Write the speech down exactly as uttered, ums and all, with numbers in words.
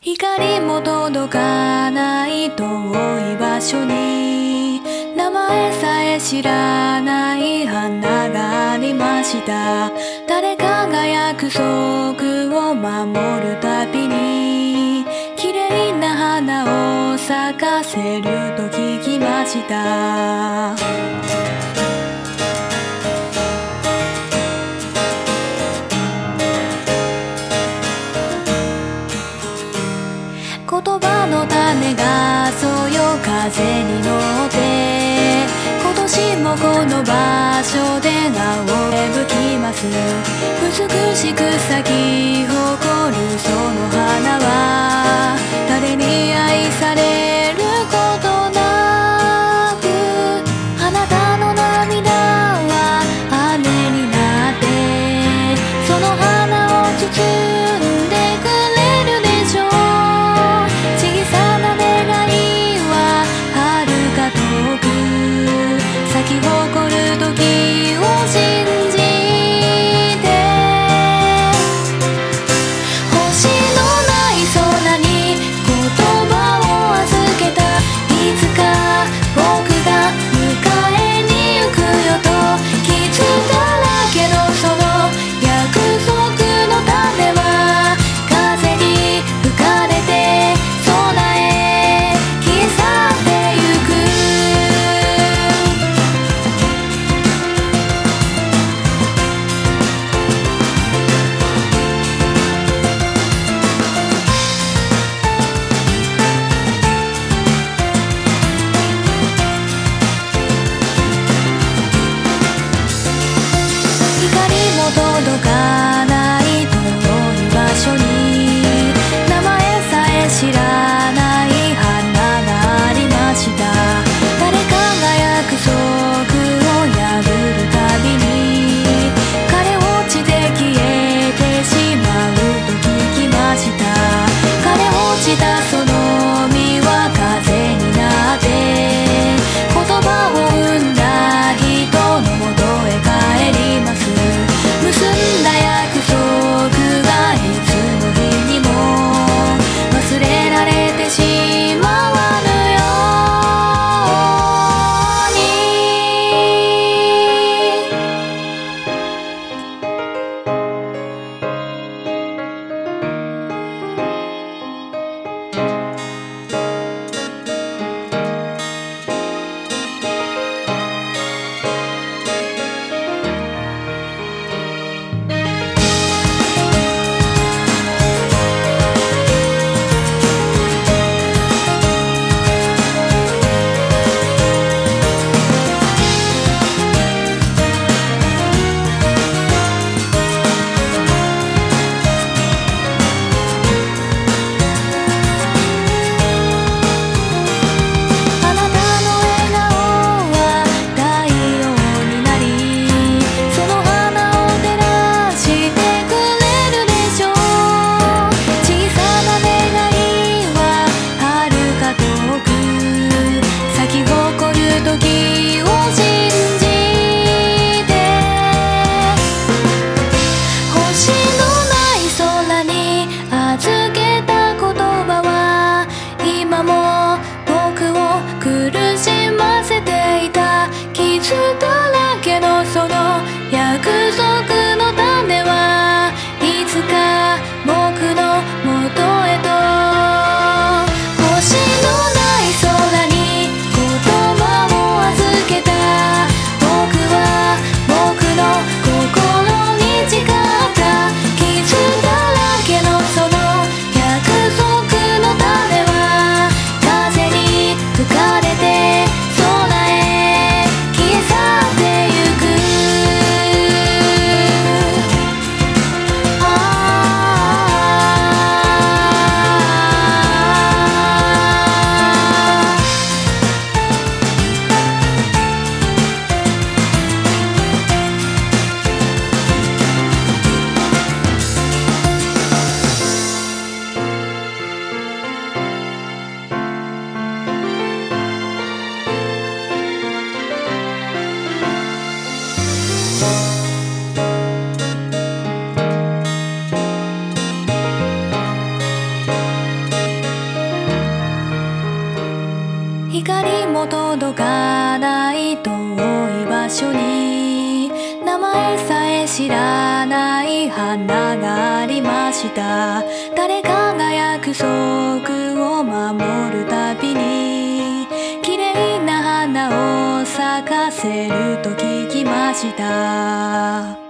光も届かない遠い場所に名前さえ知らない花がありました。誰かが約束を守るたびに綺麗な花を咲かせると聞きました。言葉の種がそよ風に乗って今年もこの場所で名を吹きます。美しく咲き誇るその花は誰に愛されることなく、あなたの涙は雨になってその花を包んでくれるでしょう。小さな願いは遥か遠く咲き誇る時を信じて星の所に名前さえ知らない花がありました。誰かが約束を守るたびに綺麗な花を咲かせると聞きました。